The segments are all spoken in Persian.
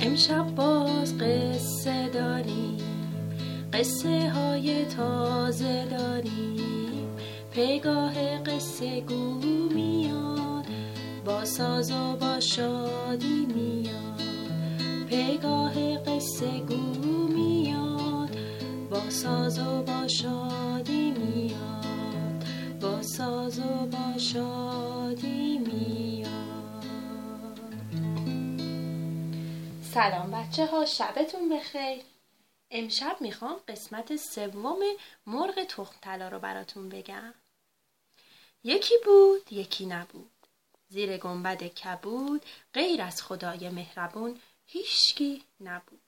امشب باز قصه داریم، قصه های تازه داریم. پگاه قصه گو میاد، با ساز و با شادی میاد. پگاه قصه گو میاد، با ساز و با شادی میاد. با ساز و با شادی میاد. سلام بچه ها، شبتون بخیر. امشب میخوام قسمت سوم مرغ تخم طلا رو براتون بگم. یکی بود یکی نبود، زیر گنبد کبود، غیر از خدای مهربون هیچکی نبود.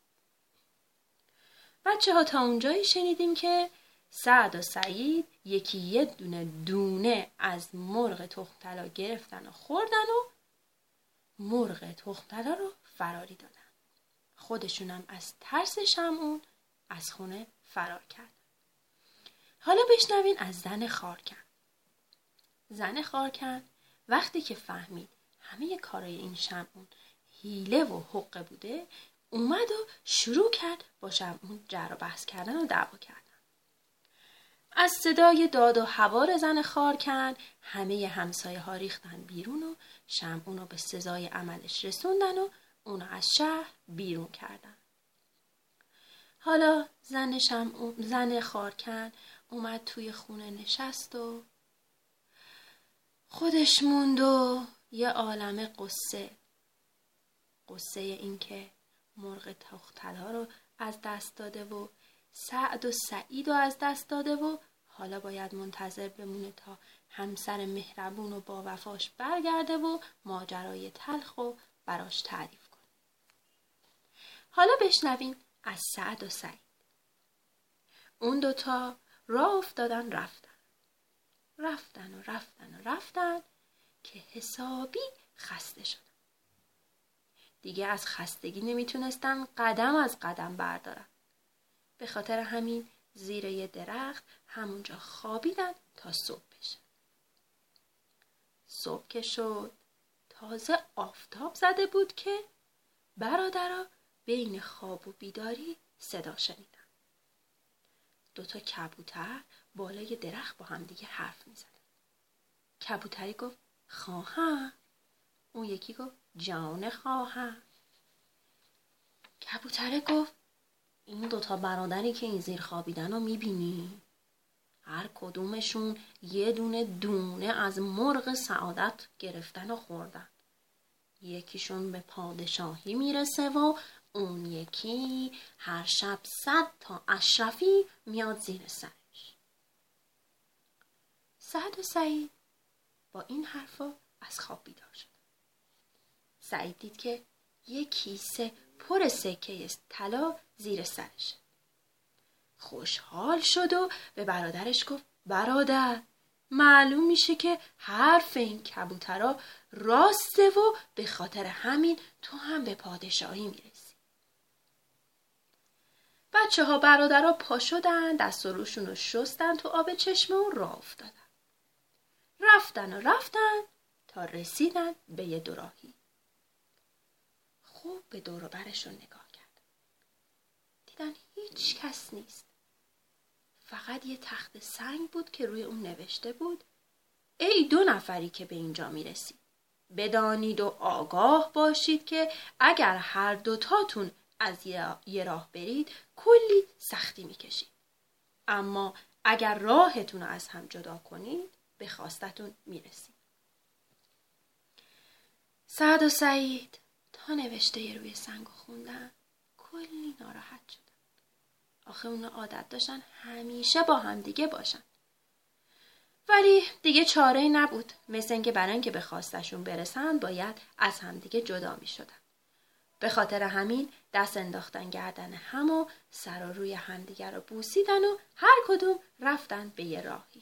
بچه ها تا اونجایی شنیدیم که سعد و سعید یکی یه دونه از مرغ تخم طلا گرفتن و خوردن و مرغ تخم طلا رو فراری دادن. خودشونم از ترس شمعون از خونه فرار کرد. حالا بشنوین از زن خارکن. زن خارکن وقتی که فهمید همه کارای این شمعون حیله و حقه بوده، اومد و شروع کرد با شمعون جر و بحث کردن و دعوا کردن. از صدای داد و هوار زن خارکن همه همسایه ها ریختن بیرون و شمعون رو به سزای عملش رسوندن و اونو از شهر بیرون کردن. حالا زن خارکن اومد توی خونه نشست و خودش موند و یه عالمه قصه این که مرغ تخم طلا رو از دست داده و سعد و سعید رو از دست داده و حالا باید منتظر بمونه تا همسر مهربون و با وفاش برگرده و ماجرای تلخ رو براش تعریف کنه. حالا بشنویم از سعد و سعید. اون دوتا راه افتادن رفتن که حسابی خسته شدن. دیگه از خستگی نمیتونستن قدم از قدم بردارن. به خاطر همین زیر یه درخت همونجا خوابیدن تا صبح بشه. صبح که شد تازه آفتاب زده بود که برادرها بین خواب و بیداری صدا شنیدن. دوتا کبوتر بالای درخت با هم دیگه حرف می زدن. کبوتری گفت خواهم. اون یکی گفت جان خواهم. کبوتره گفت این دوتا برادری که این زیر خوابیدن رو می بینی؟ هر کدومشون یه دونه از مرغ سعادت گرفتن و خوردن. یکیشون به پادشاهی میرسه و اون یکی هر شب 100 تا اشرفی میاد زیر سرش. سعد و سعید با این حرفا از خواب بیدار شد. سعید دید که یک کیسه پر سکه طلا زیر سرشه. خوشحال شد و به برادرش گفت برادر، معلوم میشه که حرف این کبوترها راسته و به خاطر همین تو هم به پادشاهی میرسی. بچه ها برادرها پا شدن، دست و روشون رو شستن تو آب چشمه و راه افتادن. رفتن تا رسیدن به یه دوراهی. خوب به دور و برشون نگاه کردن. دیدن هیچ کس نیست. فقط یه تخت سنگ بود که روی اون نوشته بود ای 2 نفری که به اینجا میرسید، بدانید و آگاه باشید که اگر هر دوتاتون از یه راه برید کلی سختی میکشید، اما اگر راهتون رو از هم جدا کنید به خواستتون میرسید. سعد و سعید تا نوشته روی سنگ خوندن کلی ناراحت شدن. آخه اونا عادت داشتن همیشه با هم دیگه باشن. ولی دیگه چاره‌ای نبود. مثل اینکه برای اینکه به خواستشون برسن باید از هم دیگه جدا می شدن. به خاطر همین دست انداختن گردن هم و سر و روی هم دیگه رو بوسیدن و هر کدوم رفتن به یه راهی.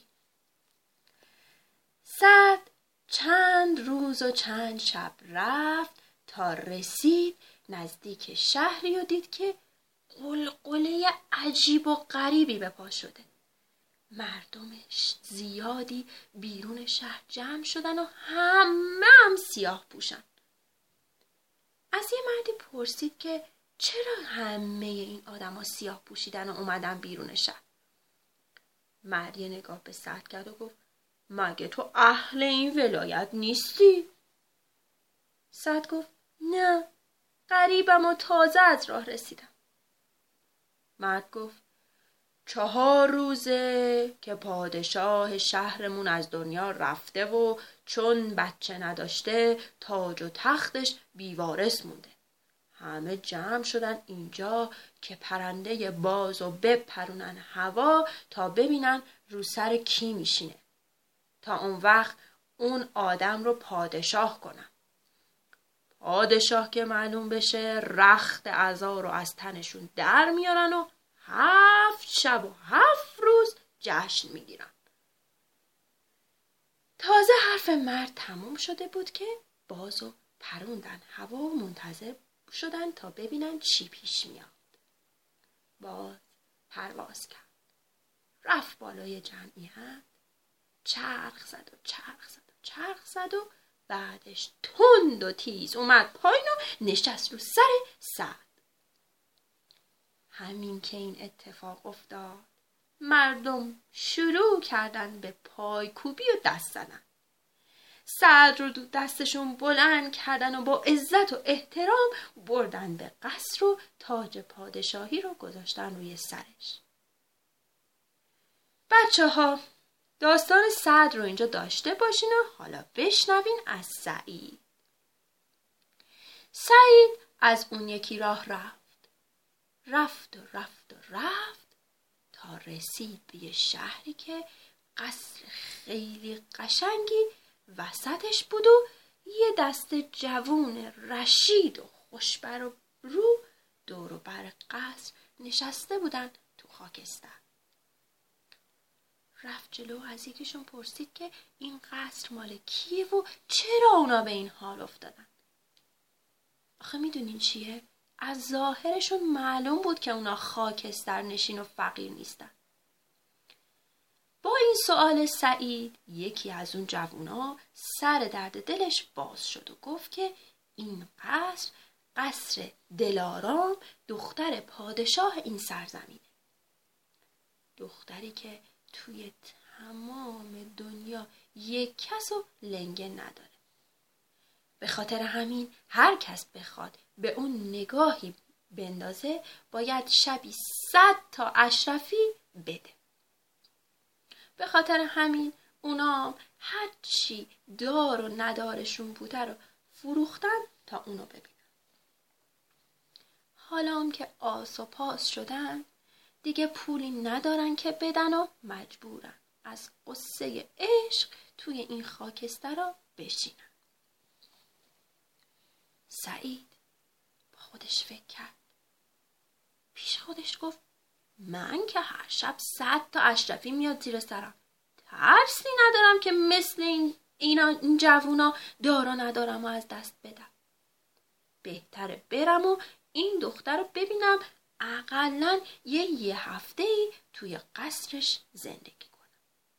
سعد چند روز و چند شب رفت تا رسید نزدیک شهری و دید که قلقله عجیب و غریبی به پا شده. مردمش زیادی بیرون شهر جمع شدن و همه هم سیاه پوشن. از یه مردی پرسید که چرا همه این آدما سیاه پوشیدن و اومدن بیرون شهر. مرد یه نگاه به سعد کرد و گفت مگه تو اهل این ولایت نیستی؟ سعد گفت نه، غریبم و تازه از راه رسیدم. مرد گفت 4 روزه که پادشاه شهرمون از دنیا رفته و چون بچه نداشته تاج و تختش بیوارث مونده. همه جمع شدن اینجا که پرنده بازو بپرونن هوا تا ببینن رو سر کی میشینه، تا اون وقت اون آدم رو پادشاه کنن. پادشاه که معلوم بشه رخت عزا رو از تنشون در میارن و 7 شب و 7 روز جشن میگیرن. تازه حرف مرد تموم شده بود که بازو پروندن هوا و منتظر شدن تا ببینن چی پیش میاد. باز پرواز کرد، رفت بالای جمعیت، چرخ زد و چرخ زد و چرخ زد و بعدش تند و تیز اومد پایین و نشست رو سر سعد. همین که این اتفاق افتاد مردم شروع کردن به پایکوبی و دست زدن. سعد رو دستشون بلند کردن و با عزت و احترام بردن به قصر و تاج پادشاهی رو گذاشتن روی سرش. بچه‌ها داستان سعد رو اینجا داشته باشین و حالا بشنوین از سعید. سعید از اون یکی راه رفت تا رسید به یه شهری که قصر خیلی قشنگی وسطش بود و یه دست جوون رشید و خوشبر و رو دور و بر قصر نشسته بودن تو خاکستر. رفت جلو از یکیشون پرسید که این قصر مال کیه و چرا اونا به این حال افتادن. آخه میدونین چیه؟ از ظاهرشون معلوم بود که اونا خاکستر نشین و فقیر نیستن. با این سوال سعید یکی از اون جوونا سر درد دلش باز شد و گفت که این قصر دلارام دختر پادشاه این سرزمینه. دختری که توی تمام دنیا یک کس و لنگه نداره. به خاطر همین هر کس بخواد به اون نگاهی بندازه باید شبی 100 تا اشرفی بده. به خاطر همین اونا هر چی دار و ندارشون بوده رو فروختن تا اونو ببینن. حالا هم که آس و پاس شدن دیگه پولی ندارن که بدن و مجبورن از قصه عشق توی این خاکستر رو بشینن. سعید با خودش فکر کرد. پیش خودش گفت من که هر شب 100 تا اشرفی میاد زیر سرم، ترسی ندارم که مثل این جوونا دارا ندارم و از دست بدم. بهتره برم و این دختر رو ببینم، اقلن یه هفته‌ای توی قصرش زندگی کنم.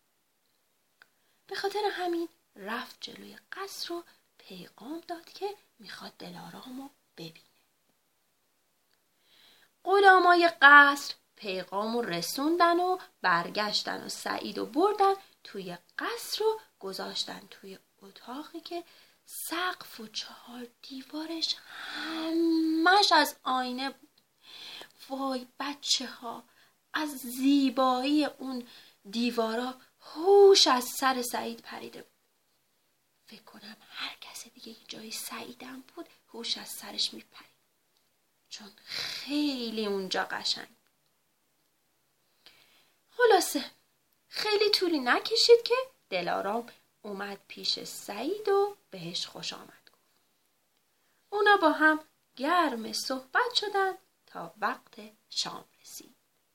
به خاطر همین رفت جلوی قصر و پیغام داد که میخواد دلارامو ببینه. غلامای قصر پیغامو رسوندن و برگشتن و سعیدو بردن توی قصر و گذاشتن توی اتاقی که سقف و 4 دیوارش همش از آینه بود. وای بچه ها، از زیبایی اون دیوارا هوش از سر سعید پریده بود. فکر کنم هر کس دیگه جای سعیدم بود هوش از سرش میپرید، چون خیلی اونجا قشنگ. خلاصه خیلی طولی نکشید که دلارام اومد پیش سعید و بهش خوش آمد گفت. اونا با هم گرم صحبت شدن تا وقت شام رسید.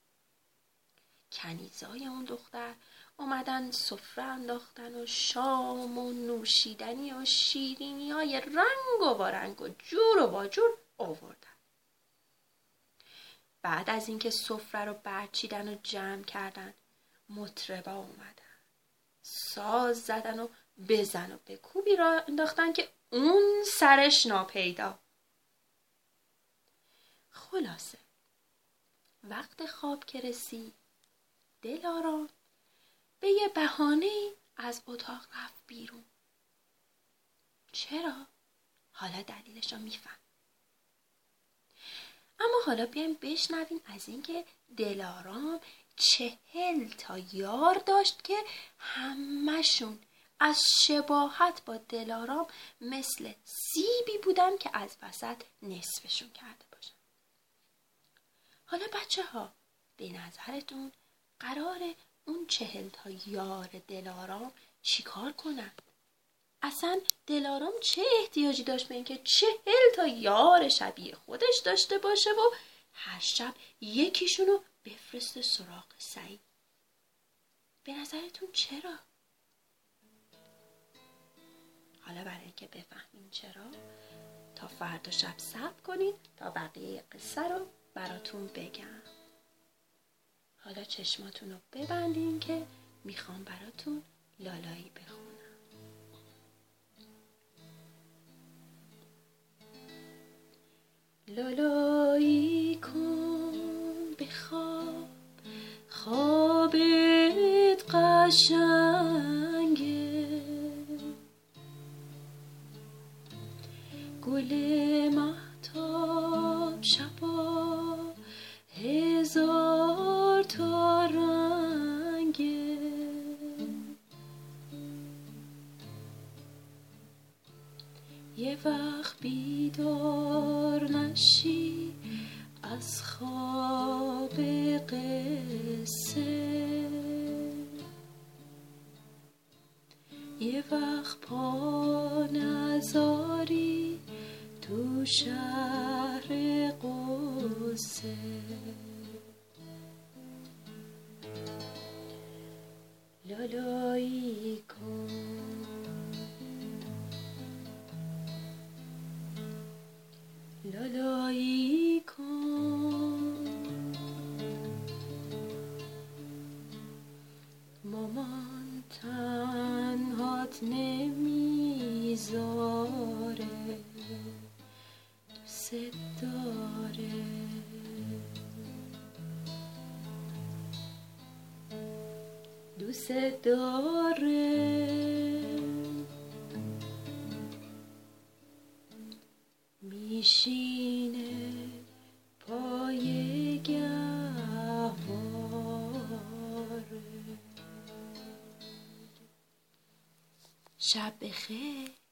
کنیزای اون دختر اومدن سفره انداختن و شام و نوشیدنی و شیرینی های رنگ و بارنگ و جور و باجور آوردن. بعد از اینکه سفره رو برچیدن و جمع کردن، مطربا اومدن ساز زدن و بزن و به کوبی را انداختن که اون سرش ناپیدا. خلاصه وقت خواب که رسید دلارام به یه بهانه‌ای از اتاق رفت بیرون. چرا؟ حالا دلیلش رو میفهم. اما حالا بیایم بشنویم از اینکه دلارام 40 تا یار داشت که همه‌شون از شباهت با دلارام مثل سیبی بودن که از وسط نصفشون کرده باشن. حالا بچه ها به نظرتون قراره اون 40 تا یار دلارام چیکار کنن؟ اصلا دلارام چه احتیاجی داشت به اینکه 40 تا یار شبیه خودش داشته باشه و هر شب یکیشونو بفرسته سراغ سعید؟ به نظرتون چرا؟ حالا برای اینکه بفهمین چرا تا فردا شب صبر کنید تا بقیه قصه رو براتون بگم. حالا چشماتون رو ببندین که میخوام براتون لالایی بخونم. لالایی کن بخواب خوابت قشنگه، گل مهتاب شبا 1000 تا رنگه، یه وقت بیدار نشی از خواب قصه، یه وقت پا نذاری تو شهر قصه. لالایی کن، لالایی کن، مامان تنهات نمیذاره، دوست داره، دوست داره، میشینه پای گهواره. شب بخیر.